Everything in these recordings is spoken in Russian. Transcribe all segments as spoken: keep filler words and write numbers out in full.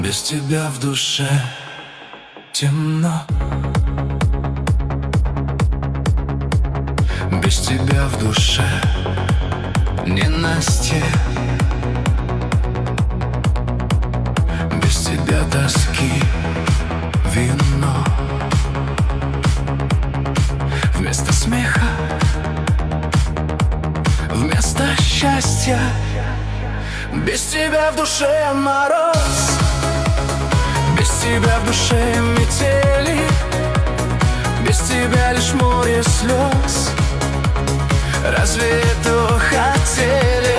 Без тебя в душе темно, без тебя в душе ненастье, без тебя тоски вино. Вместо смеха, вместо счастья, без тебя в душе мороз, без тебя в душе метели, без тебя лишь море слез. Разве этого хотели?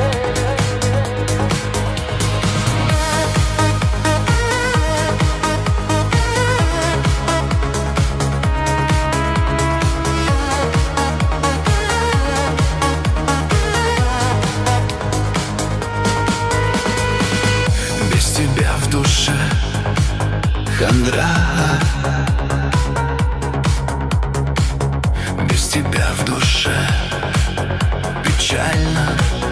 Без тебя в душе хандра, без тебя в душе печально,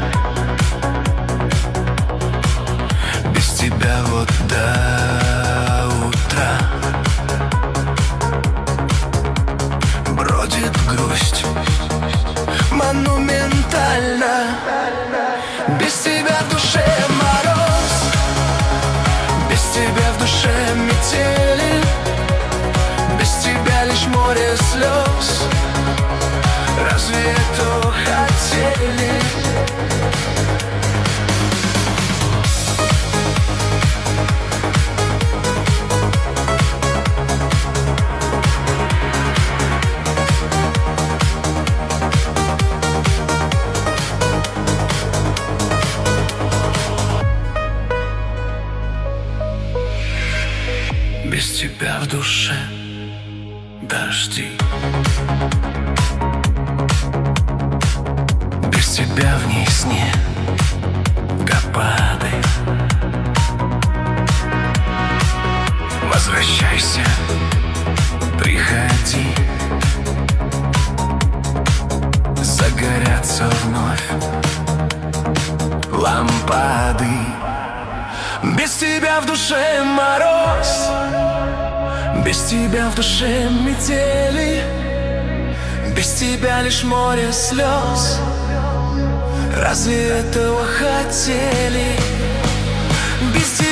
без тебя вот до утра бродит грусть монументально. Без тебя в душе мороз, без тебя в душе метели, без тебя лишь море слез. Разве это хотели? Без тебя в душе дожди, без тебя в ней сне гопады. Возвращайся, приходи, загорятся вновь лампады. Без тебя в душе мороз, без тебя в душе метели, без тебя лишь море слез. Разве этого хотели? Без тебя